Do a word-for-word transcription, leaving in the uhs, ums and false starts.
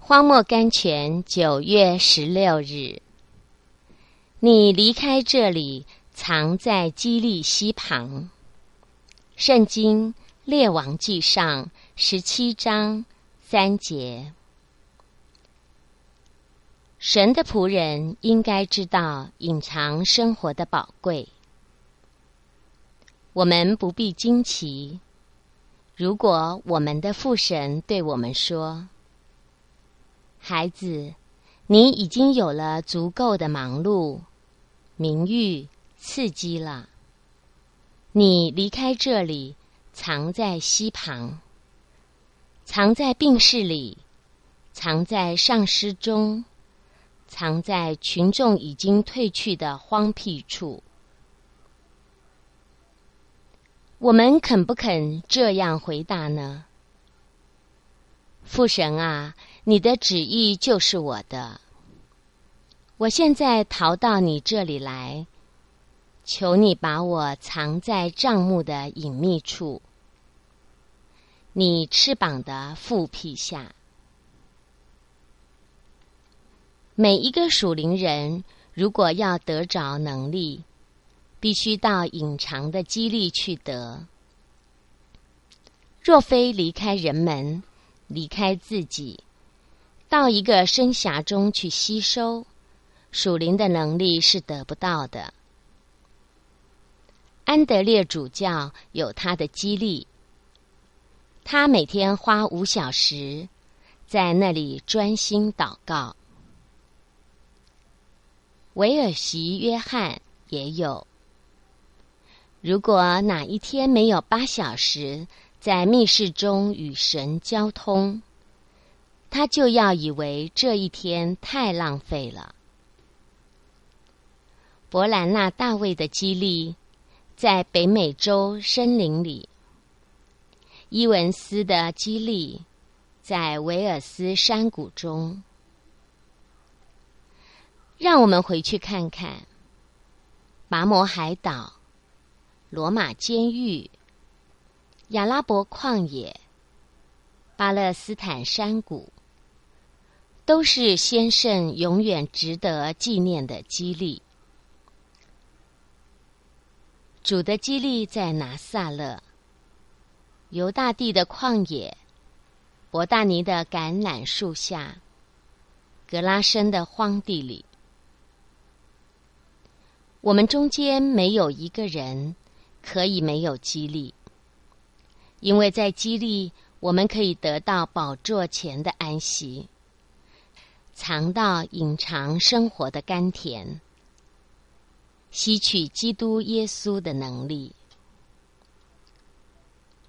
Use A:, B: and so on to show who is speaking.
A: 荒漠甘泉九月十六日，你离开这里，藏在基利溪旁。圣经列王纪上十七章三节。神的仆人应该知道隐藏生活的宝贵。我们不必惊奇，如果我们的父神对我们说：孩子，你已经有了足够的忙碌、名誉、刺激了。你离开这里，藏在溪旁，藏在病室里，藏在丧尸中，藏在群众已经退去的荒僻处。我们肯不肯这样回答呢？父神啊，你的旨意就是我的。我现在逃到你这里来，求你把我藏在帐幕的隐秘处，你翅膀的覆庇下。每一个属灵人，如果要得着能力，必须到隐藏的基利去得。若非离开人们，离开自己，到一个深峡中去吸收，属灵的能力是得不到的。安德烈主教有他的激励，他每天花五小时在那里专心祷告。韦尔西约翰也有，如果哪一天没有八小时在密室中与神交通，他就要以为这一天太浪费了。伯兰纳大卫的激励在北美洲森林里，伊文斯的激励在维尔斯山谷中。让我们回去看看拔摩海岛、罗马监狱、亚拉伯旷野、巴勒斯坦山谷，都是先圣永远值得纪念的激励。主的激励在拿撒勒、犹大地的旷野、伯大尼的橄榄树下、格拉森的荒地里。我们中间没有一个人可以没有激励，因为在激励，我们可以得到宝座前的安息，尝到隐藏生活的甘甜，吸取基督耶稣的能力。